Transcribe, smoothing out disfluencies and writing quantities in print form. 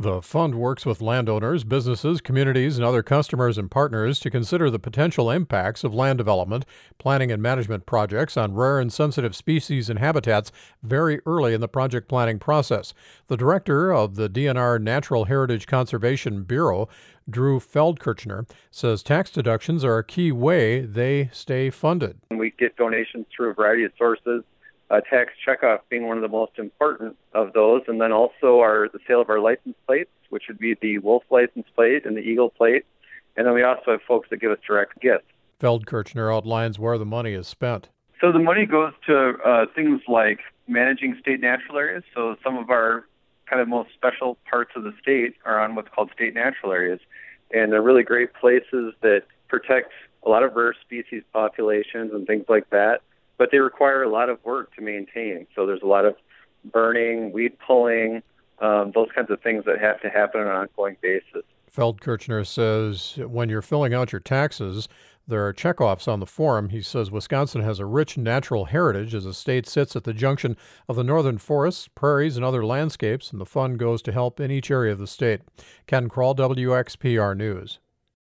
The fund works with landowners, businesses, communities, and other customers and partners to consider the potential impacts of land development, planning, and management projects on rare and sensitive species and habitats very early in the project planning process. The director of the DNR Natural Heritage Conservation Bureau, Drew Feldkirchner, says tax deductions are a key way they stay funded. We get donations through a variety of sources. Tax checkoff being one of the most important of those, and then also the sale of our license plates, which would be the Wolf license plate and the Eagle plate, and then we also have folks that give us direct gifts. Feldkirchner outlines where the money is spent. So the money goes to things like managing state natural areas. So some of our kind of most special parts of the state are on what's called state natural areas, and they're really great places that protect a lot of rare species populations and things like that. But they require a lot of work to maintain. So there's a lot of burning, weed pulling, those kinds of things that have to happen on an ongoing basis. Feldkirchner says when you're filling out your taxes, there are checkoffs on the form. He says Wisconsin has a rich natural heritage as the state sits at the junction of the northern forests, prairies, and other landscapes, and the fund goes to help in each area of the state. Ken Kroll, WXPR News.